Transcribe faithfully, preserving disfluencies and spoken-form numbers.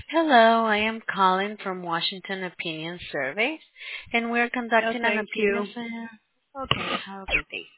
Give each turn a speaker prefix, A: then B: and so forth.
A: Hello, I am calling from Washington Opinion Survey, and we're
B: No,
A: conducting an
B: thank
A: opinion
B: you.
A: survey. Okay, have a good day.